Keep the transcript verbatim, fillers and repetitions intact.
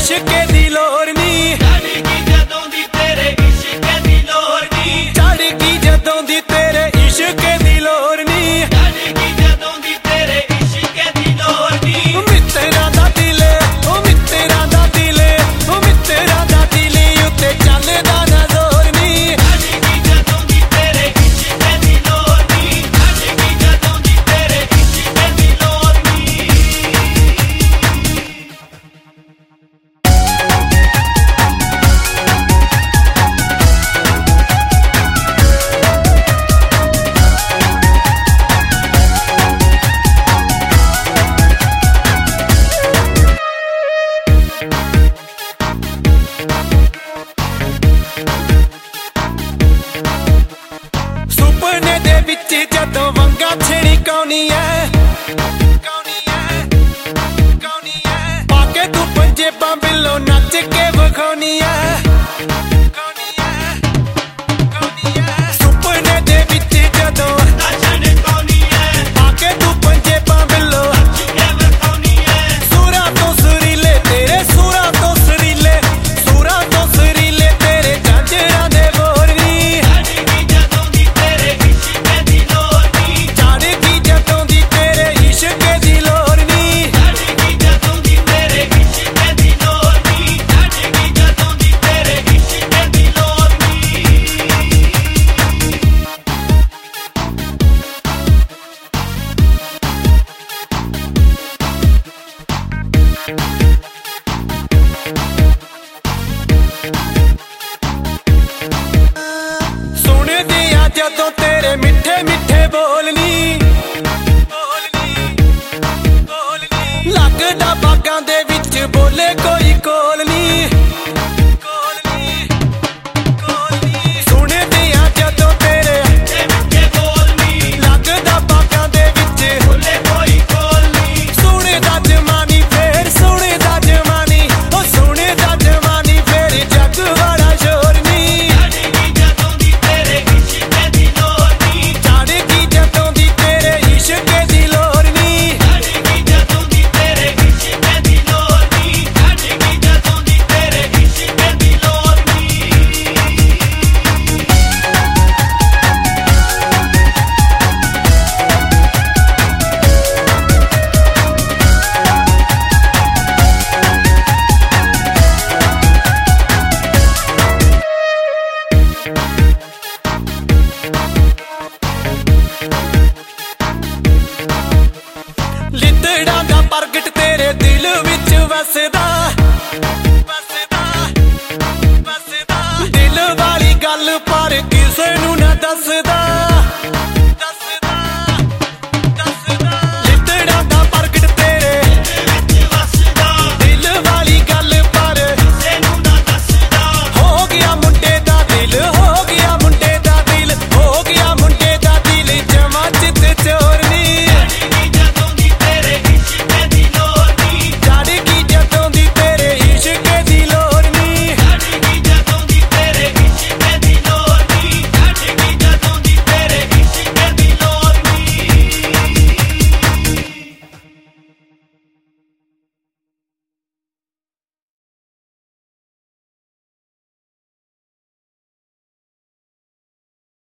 इश्क दी लोर नी चढ़गी जदों दी तेरे इश्क दी लोर नी चढ़गी जदों दी तेरे इश्क दी लोर नी चढ़गी जदों दी तेरे इश्क दी लोर नी मित्तरां दा दिल ओ मित्तरां दा दिल ओ मित्तरां दा दिल उत्ते चलदा ना जोर नी चढ़गी जदों दी तेरे इश्क दी लोर नी चढ़गी जदों दी तेरे इश्क दी लोर नी सुपने दे विच जदों वंगा छिड़काउनी ऐ पाके तू पंजेबां बिल्लों नच के विखाउनी ऐ सुपने दे विच जदों वंगा छिड़काउनी ऐ पाके तू पंजेबां बिल्लों नच के विखाउनी ऐ सूरां तो सुरीले तेरे सूरां तो सुरीले सूरां तो सुरीले तेरे झांजरां दे बोर नी चढ़गी जदों दी तेरे इश्क दी लोर नी चढ़गी जदों दी तेरे इश्क दी लोर नी चढ़गी जदों दी तेरे इश्क दी लोर नी चढ़गी जदों दी तेरे इश्क दी लोर नी सुने दिया जदों तेरे मिठे मिठे बोलनी लगदा बागां दे विच बोले कोई कोल नी सुने दिया जदों तेरे मिठे बोलनी लगदा बागां दे विच बोले कोई कोल नी सुने दा जमानी फेर सुने दा जमानी ओ सुने दा जमानी फेर जग वाला शोर नी चढ़गी जदों दी तेरे इश्क दी लोर नी चढ़गी जदों दी तेरे इश्क दी लोर नी चढ़गी जदों दी तेरे इश्क दी लोर नी चढ़गी जदों दी तेरे इश्क दी लोर नी लिद्दड़ां दा प्रगट तेरे दिल विच वसदा